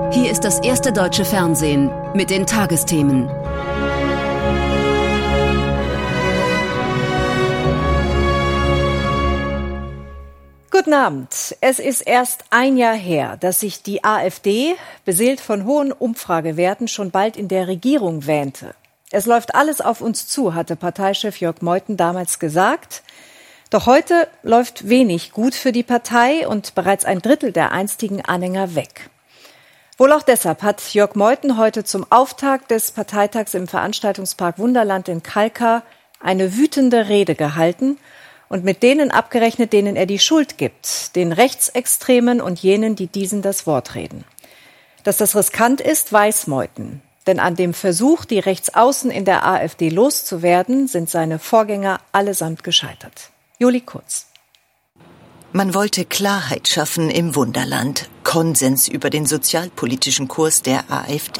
Hier ist das erste deutsche Fernsehen mit den Tagesthemen. Guten Abend. Es ist erst ein Jahr her, dass sich die AfD, beseelt von hohen Umfragewerten, schon bald in der Regierung wähnte. Es läuft alles auf uns zu, hatte Parteichef Jörg Meuthen damals gesagt. Doch heute läuft wenig gut für die Partei und bereits ein Drittel der einstigen Anhänger weg. Wohl auch deshalb hat Jörg Meuthen heute zum Auftakt des Parteitags im Veranstaltungspark Wunderland in Kalkar eine wütende Rede gehalten und mit denen abgerechnet, denen er die Schuld gibt, den Rechtsextremen und jenen, die diesen das Wort reden. Dass das riskant ist, weiß Meuthen. Denn an dem Versuch, die Rechtsaußen in der AfD loszuwerden, sind seine Vorgänger allesamt gescheitert. Juli Kurz. Man wollte Klarheit schaffen im Wunderland, Konsens über den sozialpolitischen Kurs der AfD.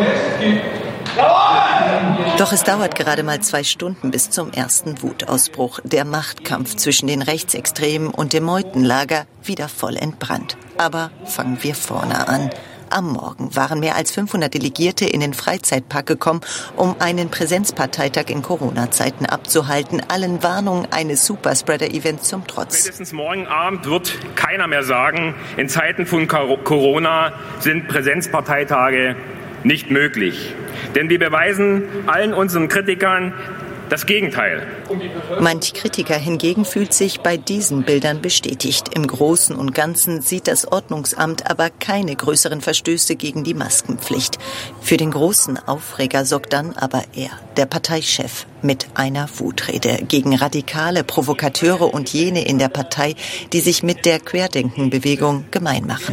Doch es dauert gerade mal 2 Stunden bis zum ersten Wutausbruch. Der Machtkampf zwischen den Rechtsextremen und dem Meuthen-Lager wieder voll entbrannt. Aber fangen wir vorne an. Am Morgen waren mehr als 500 Delegierte in den Freizeitpark gekommen, um einen Präsenzparteitag in Corona-Zeiten abzuhalten, allen Warnungen eines Superspreader-Events zum Trotz. Spätestens morgen Abend wird keiner mehr sagen, in Zeiten von Corona sind Präsenzparteitage nicht möglich. Denn wir beweisen allen unseren Kritikern das Gegenteil. Manch Kritiker hingegen fühlt sich bei diesen Bildern bestätigt. Im Großen und Ganzen sieht das Ordnungsamt aber keine größeren Verstöße gegen die Maskenpflicht. Für den großen Aufreger sorgt dann aber er, der Parteichef, mit einer Wutrede gegen radikale Provokateure und jene in der Partei, die sich mit der Querdenkenbewegung gemein machen.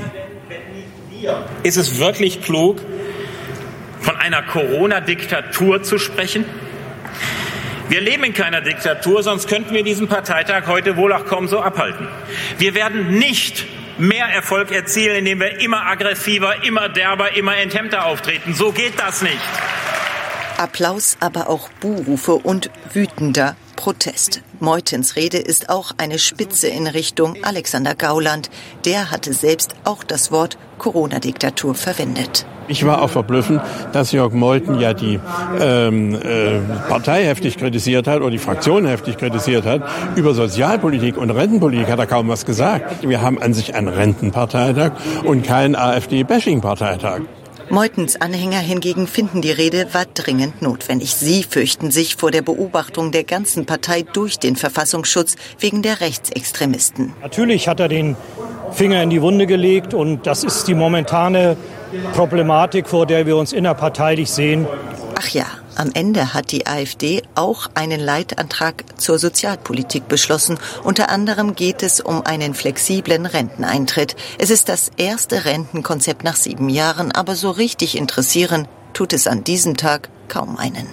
Ist es wirklich klug, von einer Corona-Diktatur zu sprechen? Wir leben in keiner Diktatur, sonst könnten wir diesen Parteitag heute wohl auch kaum so abhalten. Wir werden nicht mehr Erfolg erzielen, indem wir immer aggressiver, immer derber, immer enthemmter auftreten. So geht das nicht. Applaus, aber auch Buhrufe und wütender Protest. Meuthens Rede ist auch eine Spitze in Richtung Alexander Gauland. Der hatte selbst auch das Wort Corona-Diktatur verwendet. Ich war auch verblüffend, dass Jörg Meuthen ja die Partei heftig kritisiert hat oder die Fraktion heftig kritisiert hat. Über Sozialpolitik und Rentenpolitik hat er kaum was gesagt. Wir haben an sich einen Rentenparteitag und keinen AfD-Bashing-Parteitag. Meuthens Anhänger hingegen finden, die Rede war dringend notwendig. Sie fürchten sich vor der Beobachtung der ganzen Partei durch den Verfassungsschutz wegen der Rechtsextremisten. Natürlich hat er den Finger in die Wunde gelegt und das ist die momentane Problematik, vor der wir uns innerparteilich sehen. Ach ja, am Ende hat die AfD auch einen Leitantrag zur Sozialpolitik beschlossen. Unter anderem geht es um einen flexiblen Renteneintritt. Es ist das erste Rentenkonzept nach 7 Jahren, aber so richtig interessieren tut es an diesem Tag kaum einen.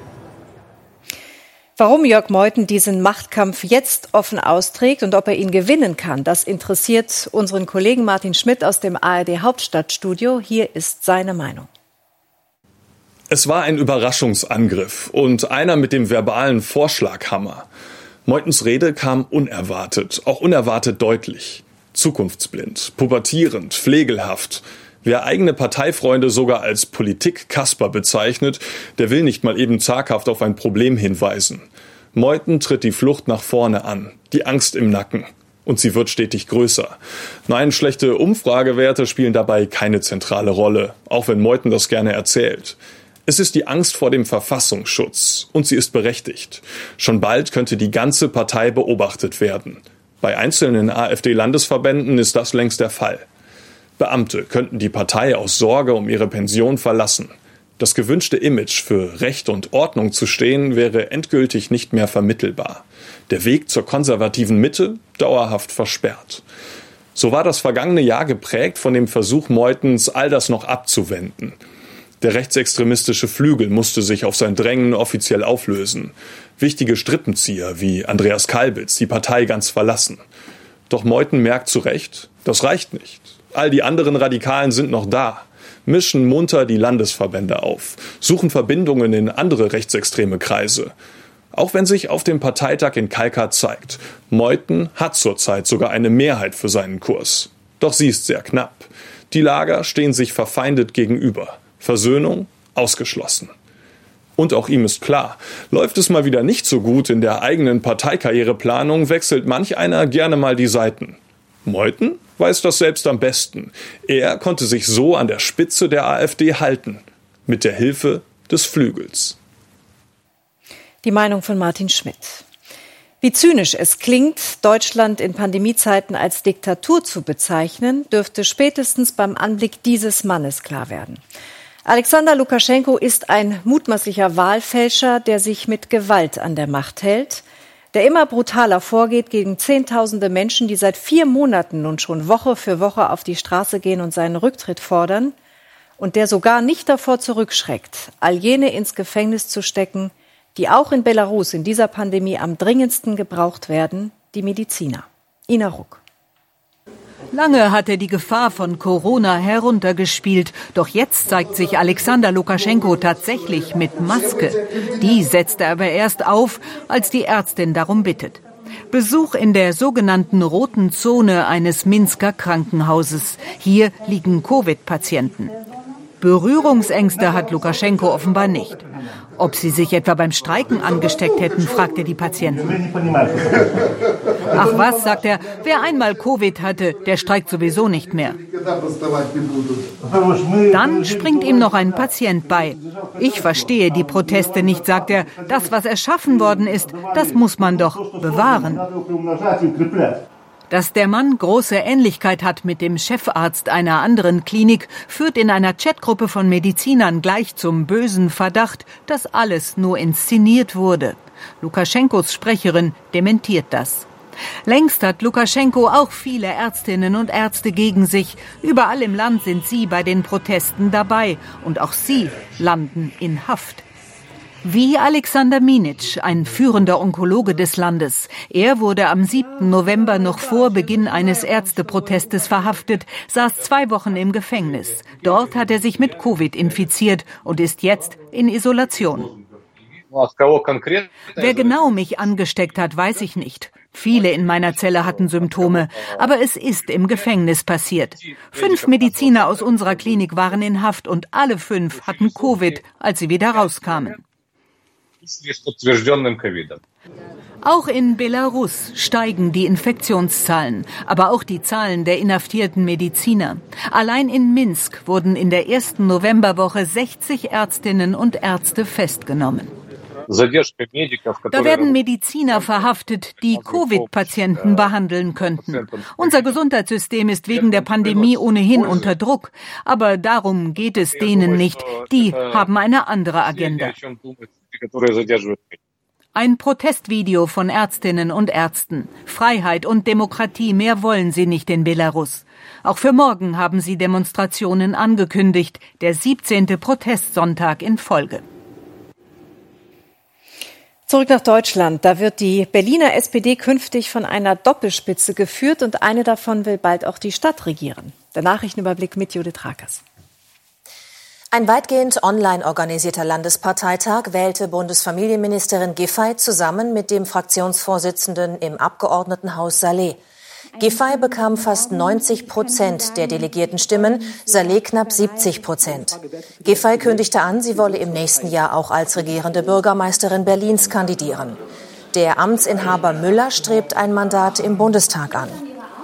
Warum Jörg Meuthen diesen Machtkampf jetzt offen austrägt und ob er ihn gewinnen kann, das interessiert unseren Kollegen Martin Schmidt aus dem ARD Hauptstadtstudio. Hier ist seine Meinung. Es war ein Überraschungsangriff und einer mit dem verbalen Vorschlaghammer. Meuthens Rede kam unerwartet, auch unerwartet deutlich. Zukunftsblind, pubertierend, flegelhaft. Wer eigene Parteifreunde sogar als Politik-Kasper bezeichnet, der will nicht mal eben zaghaft auf ein Problem hinweisen. Meuthen tritt die Flucht nach vorne an, die Angst im Nacken. Und sie wird stetig größer. Nein, schlechte Umfragewerte spielen dabei keine zentrale Rolle, auch wenn Meuthen das gerne erzählt. Es ist die Angst vor dem Verfassungsschutz und sie ist berechtigt. Schon bald könnte die ganze Partei beobachtet werden. Bei einzelnen AfD-Landesverbänden ist das längst der Fall. Beamte könnten die Partei aus Sorge um ihre Pension verlassen. Das gewünschte Image, für Recht und Ordnung zu stehen, wäre endgültig nicht mehr vermittelbar. Der Weg zur konservativen Mitte dauerhaft versperrt. So war das vergangene Jahr geprägt von dem Versuch Meuthens, all das noch abzuwenden. Der rechtsextremistische Flügel musste sich auf sein Drängen offiziell auflösen. Wichtige Strippenzieher wie Andreas Kalbitz die Partei ganz verlassen. Doch Meuthen merkt zu Recht, das reicht nicht. All die anderen Radikalen sind noch da, mischen munter die Landesverbände auf, suchen Verbindungen in andere rechtsextreme Kreise. Auch wenn sich auf dem Parteitag in Kalkar zeigt, Meuthen hat zurzeit sogar eine Mehrheit für seinen Kurs. Doch sie ist sehr knapp. Die Lager stehen sich verfeindet gegenüber. Versöhnung ausgeschlossen. Und auch ihm ist klar, läuft es mal wieder nicht so gut in der eigenen Parteikarriereplanung, wechselt manch einer gerne mal die Seiten. Meuthen weiß das selbst am besten. Er konnte sich so an der Spitze der AfD halten. Mit der Hilfe des Flügels. Die Meinung von Martin Schmidt. Wie zynisch es klingt, Deutschland in Pandemiezeiten als Diktatur zu bezeichnen, dürfte spätestens beim Anblick dieses Mannes klar werden. Alexander Lukaschenko ist ein mutmaßlicher Wahlfälscher, der sich mit Gewalt an der Macht hält, der immer brutaler vorgeht gegen Zehntausende Menschen, die seit 4 Monaten nun schon Woche für Woche auf die Straße gehen und seinen Rücktritt fordern, und der sogar nicht davor zurückschreckt, all jene ins Gefängnis zu stecken, die auch in Belarus in dieser Pandemie am dringendsten gebraucht werden, die Mediziner. Ina Ruck. Lange hat er die Gefahr von Corona heruntergespielt. Doch jetzt zeigt sich Alexander Lukaschenko tatsächlich mit Maske. Die setzt er aber erst auf, als die Ärztin darum bittet. Besuch in der sogenannten roten Zone eines Minsker Krankenhauses. Hier liegen Covid-Patienten. Berührungsängste hat Lukaschenko offenbar nicht. Ob sie sich etwa beim Streiken angesteckt hätten, fragte die Patienten. Ach was, sagt er, wer einmal Covid hatte, der streikt sowieso nicht mehr. Dann springt ihm noch ein Patient bei. Ich verstehe die Proteste nicht, sagt er. Das, was erschaffen worden ist, das muss man doch bewahren. Dass der Mann große Ähnlichkeit hat mit dem Chefarzt einer anderen Klinik, führt in einer Chatgruppe von Medizinern gleich zum bösen Verdacht, dass alles nur inszeniert wurde. Lukaschenkos Sprecherin dementiert das. Längst hat Lukaschenko auch viele Ärztinnen und Ärzte gegen sich. Überall im Land sind sie bei den Protesten dabei. Und auch sie landen in Haft. Wie Alexander Minic, ein führender Onkologe des Landes. Er wurde am 7. November noch vor Beginn eines Ärzteprotestes verhaftet, saß 2 Wochen im Gefängnis. Dort hat er sich mit Covid infiziert und ist jetzt in Isolation. Wer genau mich angesteckt hat, weiß ich nicht. Viele in meiner Zelle hatten Symptome, aber es ist im Gefängnis passiert. 5 Mediziner aus unserer Klinik waren in Haft und alle 5 hatten Covid, als sie wieder rauskamen. Auch in Belarus steigen die Infektionszahlen, aber auch die Zahlen der inhaftierten Mediziner. Allein in Minsk wurden in der ersten Novemberwoche 60 Ärztinnen und Ärzte festgenommen. Da werden Mediziner verhaftet, die Covid-Patienten behandeln könnten. Unser Gesundheitssystem ist wegen der Pandemie ohnehin unter Druck. Aber darum geht es denen nicht. Die haben eine andere Agenda. Ein Protestvideo von Ärztinnen und Ärzten. Freiheit und Demokratie, mehr wollen sie nicht in Belarus. Auch für morgen haben sie Demonstrationen angekündigt. Der 17. Protestsonntag in Folge. Zurück nach Deutschland. Da wird die Berliner SPD künftig von einer Doppelspitze geführt und eine davon will bald auch die Stadt regieren. Der Nachrichtenüberblick mit Judith Rakers. Ein weitgehend online organisierter Landesparteitag wählte Bundesfamilienministerin Giffey zusammen mit dem Fraktionsvorsitzenden im Abgeordnetenhaus Saleh. Giffey bekam fast 90% der Delegiertenstimmen, Saleh knapp 70%. Giffey kündigte an, sie wolle im nächsten Jahr auch als regierende Bürgermeisterin Berlins kandidieren. Der Amtsinhaber Müller strebt ein Mandat im Bundestag an.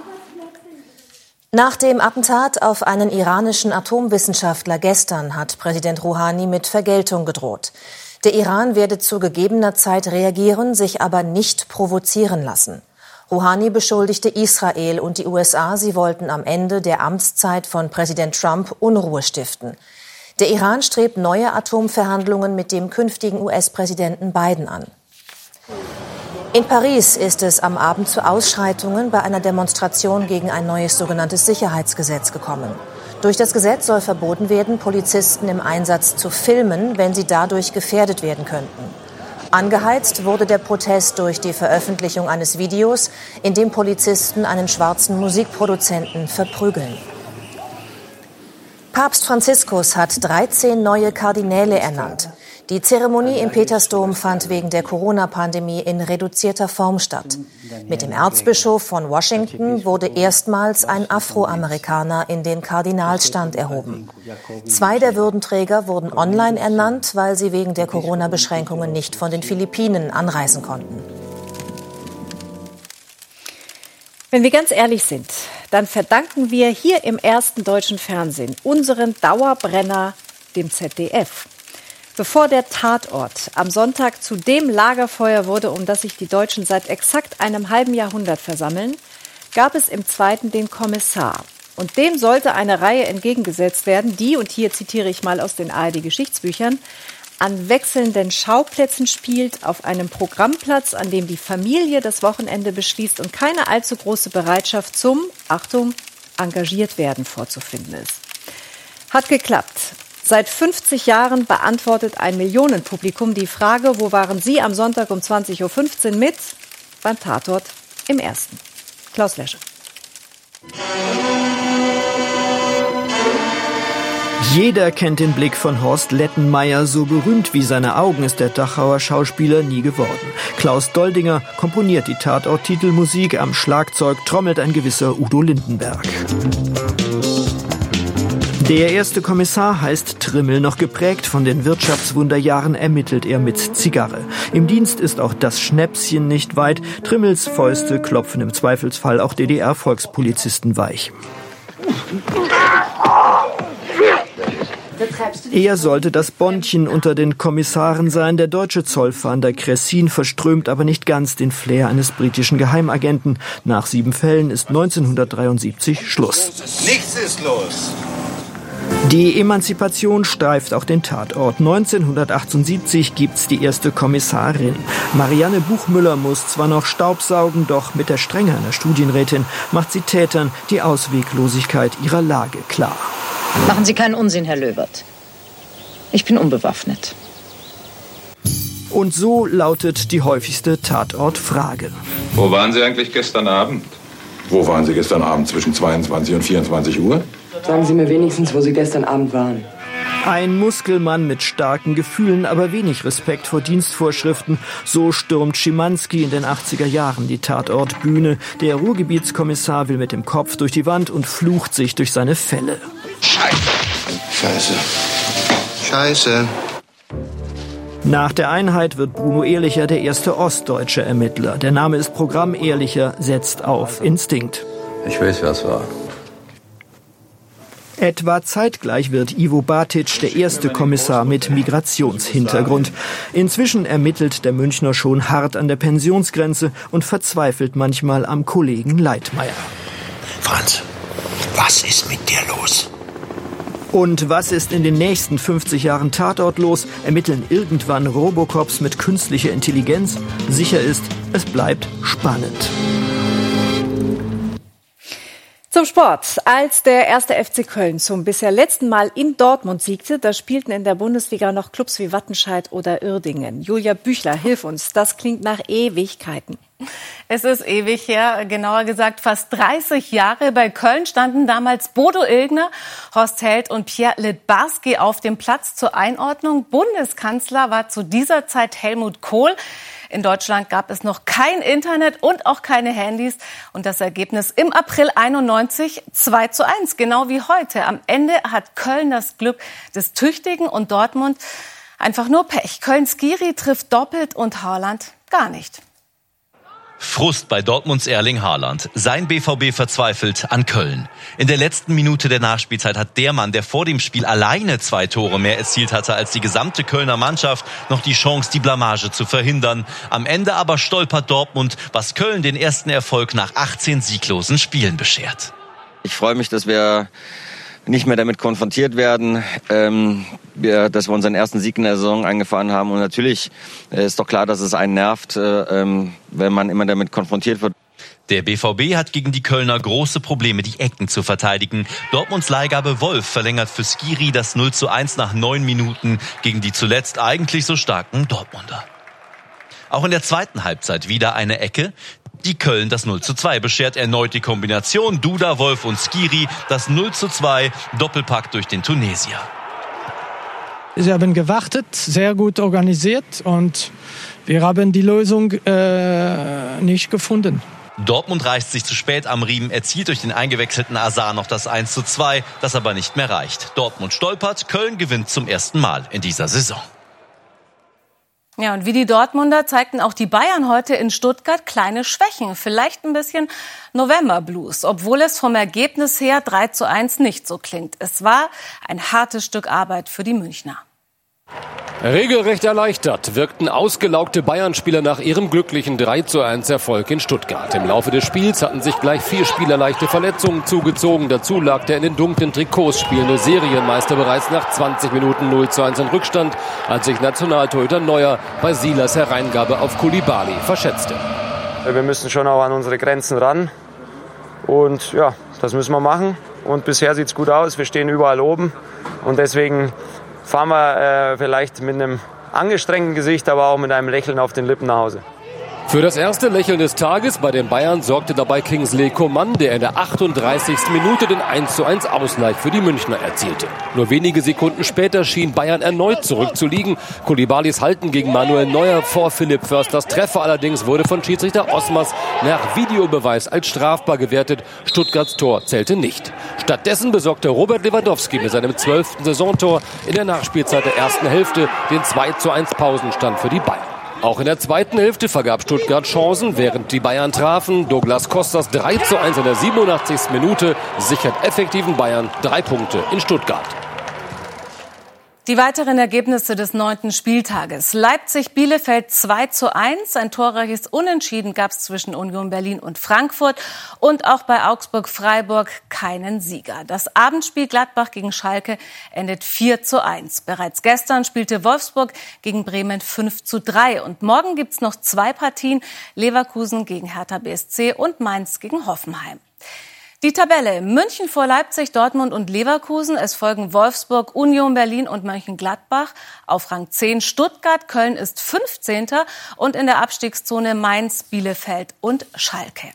Nach dem Attentat auf einen iranischen Atomwissenschaftler gestern hat Präsident Rouhani mit Vergeltung gedroht. Der Iran werde zu gegebener Zeit reagieren, sich aber nicht provozieren lassen. Rouhani beschuldigte Israel und die USA, sie wollten am Ende der Amtszeit von Präsident Trump Unruhe stiften. Der Iran strebt neue Atomverhandlungen mit dem künftigen US-Präsidenten Biden an. In Paris ist es am Abend zu Ausschreitungen bei einer Demonstration gegen ein neues sogenanntes Sicherheitsgesetz gekommen. Durch das Gesetz soll verboten werden, Polizisten im Einsatz zu filmen, wenn sie dadurch gefährdet werden könnten. Angeheizt wurde der Protest durch die Veröffentlichung eines Videos, in dem Polizisten einen schwarzen Musikproduzenten verprügeln. Papst Franziskus hat 13 neue Kardinäle ernannt. Die Zeremonie im Petersdom fand wegen der Corona-Pandemie in reduzierter Form statt. Mit dem Erzbischof von Washington wurde erstmals ein Afroamerikaner in den Kardinalsstand erhoben. 2 der Würdenträger wurden online ernannt, weil sie wegen der Corona-Beschränkungen nicht von den Philippinen anreisen konnten. Wenn wir ganz ehrlich sind, dann verdanken wir hier im ersten deutschen Fernsehen unseren Dauerbrenner dem ZDF. Bevor der Tatort am Sonntag zu dem Lagerfeuer wurde, um das sich die Deutschen seit exakt einem halben Jahrhundert versammeln, gab es im zweiten den Kommissar. Und dem sollte eine Reihe entgegengesetzt werden, die, und hier zitiere ich mal aus den ARD-Geschichtsbüchern, an wechselnden Schauplätzen spielt, auf einem Programmplatz, an dem die Familie das Wochenende beschließt und keine allzu große Bereitschaft zum, Achtung, engagiert werden vorzufinden ist. Hat geklappt. Seit 50 Jahren beantwortet ein Millionenpublikum die Frage, wo waren Sie am Sonntag um 20.15 Uhr mit beim Tatort im Ersten. Klaus Lesche. Jeder kennt den Blick von Horst Lettenmeier, so berühmt wie seine Augen ist der Dachauer Schauspieler nie geworden. Klaus Doldinger komponiert die Tatort-Titelmusik, am Schlagzeug trommelt ein gewisser Udo Lindenberg. Der erste Kommissar heißt Trimmel, noch geprägt von den Wirtschaftswunderjahren ermittelt er mit Zigarre. Im Dienst ist auch das Schnäpschen nicht weit, Trimmels Fäuste klopfen im Zweifelsfall auch DDR-Volkspolizisten weich. Er sollte das Bondchen unter den Kommissaren sein. Der deutsche Zollfahnder Cressin verströmt aber nicht ganz den Flair eines britischen Geheimagenten. Nach 7 Fällen ist 1973 Schluss. Nichts ist los. Die Emanzipation streift auch den Tatort. 1978 gibt's die erste Kommissarin. Marianne Buchmüller muss zwar noch staubsaugen, doch mit der Strenge einer Studienrätin macht sie Tätern die Ausweglosigkeit ihrer Lage klar. Machen Sie keinen Unsinn, Herr Löbert. Ich bin unbewaffnet. Und so lautet die häufigste Tatortfrage. Wo waren Sie eigentlich gestern Abend? Wo waren Sie gestern Abend zwischen 22 und 24 Uhr? Sagen Sie mir wenigstens, wo Sie gestern Abend waren. Ein Muskelmann mit starken Gefühlen, aber wenig Respekt vor Dienstvorschriften. So stürmt Schimanski in den 80er Jahren die Tatortbühne. Der Ruhrgebietskommissar will mit dem Kopf durch die Wand und flucht sich durch seine Felle. Scheiße. Nach der Einheit wird Bruno Ehrlicher der erste ostdeutsche Ermittler. Der Name ist Programm. Ehrlicher setzt auf Instinkt. Ich weiß, wer es war. Etwa zeitgleich wird Ivo Batic der erste Kommissar mit Migrationshintergrund. Inzwischen ermittelt der Münchner schon hart an der Pensionsgrenze und verzweifelt manchmal am Kollegen Leitmeier. Franz, was ist mit dir los? Und was ist in den nächsten 50 Jahren Tatort los? Ermitteln irgendwann Robocops mit künstlicher Intelligenz? Sicher ist, es bleibt spannend. Zum Sport. Als der 1. FC Köln zum bisher letzten Mal in Dortmund siegte, da spielten in der Bundesliga noch Clubs wie Wattenscheid oder Uerdingen. Julia Büchler, hilf uns. Das klingt nach Ewigkeiten. Es ist ewig her, genauer gesagt fast 30 Jahre. Bei Köln standen damals Bodo Illgner, Horst Held und Pierre Littbarski auf dem Platz. Zur Einordnung: Bundeskanzler war zu dieser Zeit Helmut Kohl. In Deutschland gab es noch kein Internet und auch keine Handys. Und das Ergebnis im April 91 2:1, genau wie heute. Am Ende hat Köln das Glück des Tüchtigen und Dortmund einfach nur Pech. Köln-Skiri trifft doppelt und Haaland gar nicht. Frust bei Dortmunds Erling Haaland. Sein BVB verzweifelt an Köln. In der letzten Minute der Nachspielzeit hat der Mann, der vor dem Spiel alleine 2 Tore mehr erzielt hatte als die gesamte Kölner Mannschaft, noch die Chance, die Blamage zu verhindern. Am Ende aber stolpert Dortmund, was Köln den ersten Erfolg nach 18 sieglosen Spielen beschert. Ich freue mich, dass wir nicht mehr damit konfrontiert werden, dass wir unseren ersten Sieg in der Saison eingefahren haben. Und natürlich ist doch klar, dass es einen nervt, wenn man immer damit konfrontiert wird. Der BVB hat gegen die Kölner große Probleme, die Ecken zu verteidigen. Dortmunds Leihgabe Wolf verlängert für Skiri das 0:1 nach 9 Minuten gegen die zuletzt eigentlich so starken Dortmunder. Auch in der zweiten Halbzeit wieder eine Ecke. Die Köln das 0:2 beschert erneut die Kombination Duda, Wolf und Skiri. Das 0:2, Doppelpack durch den Tunesier. Sie haben gewartet, sehr gut organisiert und wir haben die Lösung nicht gefunden. Dortmund reißt sich zu spät am Riemen, erzielt durch den eingewechselten Azar noch das 1:2, das aber nicht mehr reicht. Dortmund stolpert, Köln gewinnt zum ersten Mal in dieser Saison. Ja, und wie die Dortmunder zeigten auch die Bayern heute in Stuttgart kleine Schwächen. Vielleicht ein bisschen November-Blues, obwohl es vom Ergebnis her 3:1 nicht so klingt. Es war ein hartes Stück Arbeit für die Münchner. Regelrecht erleichtert wirkten ausgelaugte Bayern-Spieler nach ihrem glücklichen 3:1 Erfolg in Stuttgart. Im Laufe des Spiels hatten sich gleich 4 Spieler leichte Verletzungen zugezogen. Dazu lag der in den dunklen Trikots spielende Serienmeister bereits nach 20 Minuten 0:1 in Rückstand, als sich Nationaltorhüter Neuer bei Silas Hereingabe auf Koulibaly verschätzte. Wir müssen schon auch an unsere Grenzen ran und ja, das müssen wir machen. Und bisher sieht es gut aus, wir stehen überall oben und deswegen fahren wir vielleicht mit einem angestrengten Gesicht, aber auch mit einem Lächeln auf den Lippen nach Hause. Für das erste Lächeln des Tages bei den Bayern sorgte dabei Kingsley Coman, der in der 38. Minute den 1:1 Ausgleich für die Münchner erzielte. Nur wenige Sekunden später schien Bayern erneut zurückzuliegen. Koulibalys Halten gegen Manuel Neuer vor Philipp Försters Treffer allerdings wurde von Schiedsrichter Osmers nach Videobeweis als strafbar gewertet. Stuttgarts Tor zählte nicht. Stattdessen besorgte Robert Lewandowski mit seinem 12. Saisontor in der Nachspielzeit der ersten Hälfte den 2:1 Pausenstand für die Bayern. Auch in der zweiten Hälfte vergab Stuttgart Chancen, während die Bayern trafen. Douglas Costas 3:1 in der 87. Minute sichert effektiven Bayern 3 Punkte in Stuttgart. Die weiteren Ergebnisse des 9. Spieltages. Leipzig-Bielefeld 2:1. Ein torreiches Unentschieden gab es zwischen Union Berlin und Frankfurt. Und auch bei Augsburg-Freiburg keinen Sieger. Das Abendspiel Gladbach gegen Schalke endet 4:1. Bereits gestern spielte Wolfsburg gegen Bremen 5:3. Und morgen gibt's noch 2 Partien. Leverkusen gegen Hertha BSC und Mainz gegen Hoffenheim. Die Tabelle: München vor Leipzig, Dortmund und Leverkusen. Es folgen Wolfsburg, Union Berlin und Mönchengladbach. Auf Rang 10 Stuttgart, Köln ist 15. und in der Abstiegszone Mainz, Bielefeld und Schalke.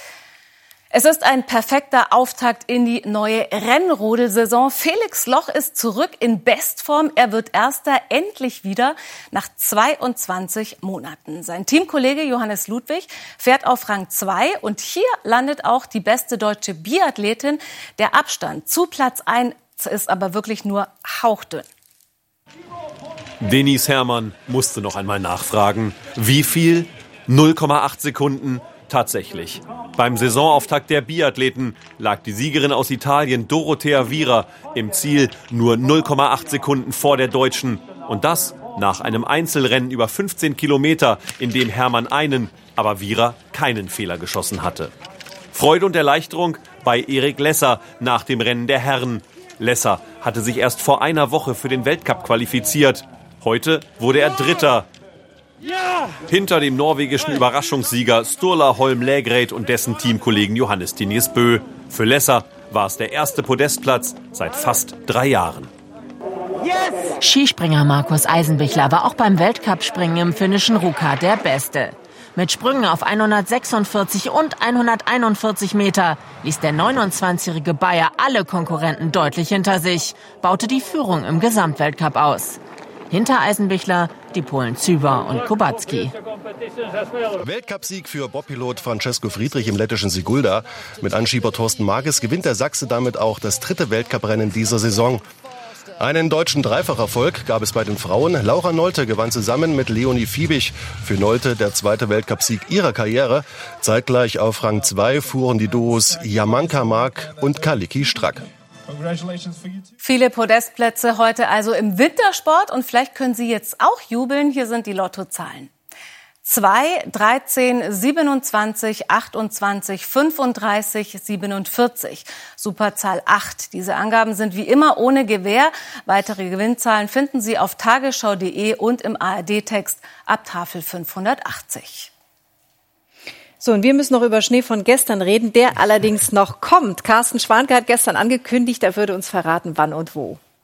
Es ist ein perfekter Auftakt in die neue Rennrodelsaison. Felix Loch ist zurück in Bestform. Er wird Erster endlich wieder nach 22 Monaten. Sein Teamkollege Johannes Ludwig fährt auf Rang 2 und hier landet auch die beste deutsche Biathletin. Der Abstand zu Platz 1 ist aber wirklich nur hauchdünn. Denise Herrmann musste noch einmal nachfragen. Wie viel? 0,8 Sekunden. Tatsächlich. Beim Saisonauftakt der Biathleten lag die Siegerin aus Italien, Dorothea Viera, im Ziel nur 0,8 Sekunden vor der Deutschen. Und das nach einem Einzelrennen über 15 Kilometer, in dem Herrmann einen, aber Viera keinen Fehler geschossen hatte. Freude und Erleichterung bei Erik Lesser nach dem Rennen der Herren. Lesser hatte sich erst vor einer Woche für den Weltcup qualifiziert. Heute wurde er Dritter. Ja! Hinter dem norwegischen Überraschungssieger Sturla Holm Lägreid und dessen Teamkollegen Johannes Diniz Bö. Für Lesser war es der erste Podestplatz seit fast 3 Jahren. Yes! Skispringer Markus Eisenbichler war auch beim Weltcup-Springen im finnischen Ruka der Beste. Mit Sprüngen auf 146 und 141 Meter ließ der 29-jährige Bayer alle Konkurrenten deutlich hinter sich, baute die Führung im Gesamtweltcup aus. Hinter Eisenbichler die Polen Zyber und Kubacki. Weltcupsieg für Bobpilot Francesco Friedrich im lettischen Sigulda. Mit Anschieber Thorsten Marges gewinnt der Sachse damit auch das 3. Weltcuprennen dieser Saison. Einen deutschen Dreifacherfolg gab es bei den Frauen. Laura Nolte gewann zusammen mit Leonie Fiebig. Für Nolte der 2. Weltcupsieg ihrer Karriere. Zeitgleich auf Rang 2 fuhren die Duos Jamanka Mark und Kaliki Strack. Viele Podestplätze heute also im Wintersport und vielleicht können Sie jetzt auch jubeln. Hier sind die Lottozahlen. 2, 13, 27, 28, 35, 47. Superzahl 8. Diese Angaben sind wie immer ohne Gewähr. Weitere Gewinnzahlen finden Sie auf tagesschau.de und im ARD-Text ab Tafel 580. So, und wir müssen noch über Schnee von gestern reden, der allerdings noch kommt. Carsten Schwanke hat gestern angekündigt, er würde uns verraten, wann und wo.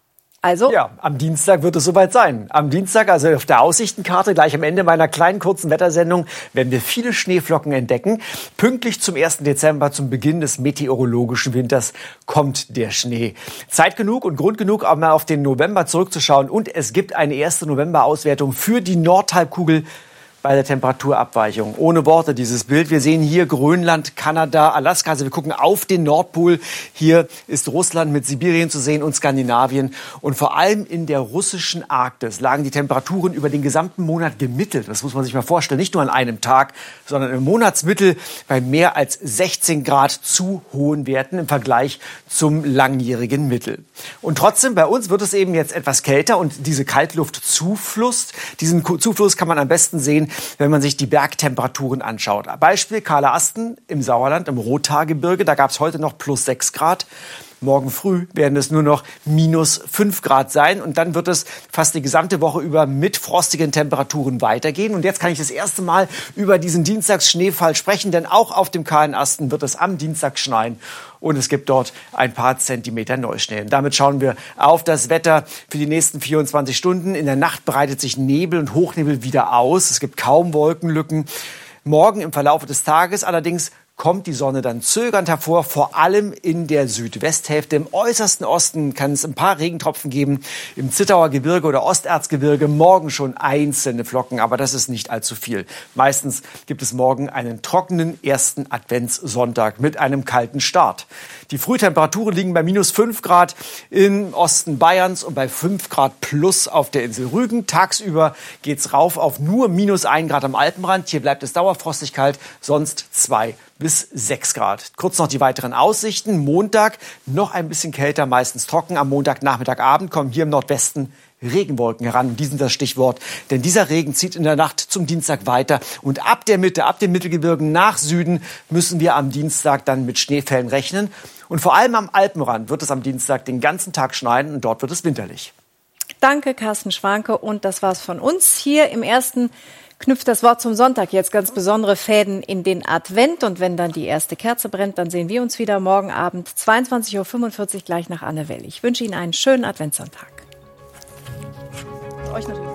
Also? Ja, am Dienstag wird es soweit sein. Am Dienstag, also auf der Aussichthenkarte, gleich am Ende meiner kleinen kurzen Wettersendung, werden wir viele Schneeflocken entdecken. Pünktlich zum 1. Dezember, zum Beginn des meteorologischen Winters, kommt der Schnee. Zeit genug und Grund genug, auch mal auf den November zurückzuschauen. Und es gibt eine erste November-Auswertung für die Nordhalbkugel bei der Temperaturabweichung. Ohne Worte dieses Bild. Wir sehen hier Grönland, Kanada, Alaska. Also wir gucken auf den Nordpol. Hier ist Russland mit Sibirien zu sehen und Skandinavien. Und vor allem in der russischen Arktis lagen die Temperaturen über den gesamten Monat gemittelt. Das muss man sich mal vorstellen. Nicht nur an einem Tag, sondern im Monatsmittel bei mehr als 16 Grad zu hohen Werten im Vergleich zum langjährigen Mittel. Und trotzdem, bei uns wird es eben jetzt etwas kälter und diese Kaltluftzufluss, diesen Zufluss kann man am besten sehen, wenn man sich die Bergtemperaturen anschaut. Beispiel Kahler Asten im Sauerland, im Rothaargebirge. Da gab es heute noch plus 6 Grad. Morgen früh werden es nur noch minus 5 Grad sein. Und dann wird es fast die gesamte Woche über mit frostigen Temperaturen weitergehen. Und jetzt kann ich das erste Mal über diesen Dienstagsschneefall sprechen. Denn auch auf dem Kahlen Asten wird es am Dienstag schneien. Und es gibt dort ein paar Zentimeter Neuschnee. Und damit schauen wir auf das Wetter für die nächsten 24 Stunden. In der Nacht breitet sich Nebel und Hochnebel wieder aus. Es gibt kaum Wolkenlücken. Morgen im Verlauf des Tages allerdings kommt die Sonne dann zögernd hervor, vor allem in der Südwesthälfte. Im äußersten Osten kann es ein paar Regentropfen geben, im Zittauer Gebirge oder Osterzgebirge morgen schon einzelne Flocken, aber das ist nicht allzu viel. Meistens gibt es morgen einen trockenen ersten Adventssonntag mit einem kalten Start. Die Frühtemperaturen liegen bei minus 5 Grad im Osten Bayerns und bei 5 Grad plus auf der Insel Rügen. Tagsüber geht's rauf auf nur minus 1 Grad am Alpenrand. Hier bleibt es dauerfrostig kalt, sonst 2 bis 6 Grad. Kurz noch die weiteren Aussichten. Montag noch ein bisschen kälter, meistens trocken. Am Montagnachmittagabend kommen hier im Nordwesten Regenwolken heran. Die sind das Stichwort. Denn dieser Regen zieht in der Nacht zum Dienstag weiter. Und ab der Mitte, ab den Mittelgebirgen nach Süden müssen wir am Dienstag dann mit Schneefällen rechnen. Und vor allem am Alpenrand wird es am Dienstag den ganzen Tag schneien und dort wird es winterlich. Danke, Carsten Schwanke. Und das war's von uns hier im Ersten. Knüpft das Wort zum Sonntag jetzt ganz besondere Fäden in den Advent. Und wenn dann die erste Kerze brennt, dann sehen wir uns wieder morgen Abend 22.45 Uhr gleich nach Anne Will. Ich wünsche Ihnen einen schönen Adventssonntag. Euch natürlich.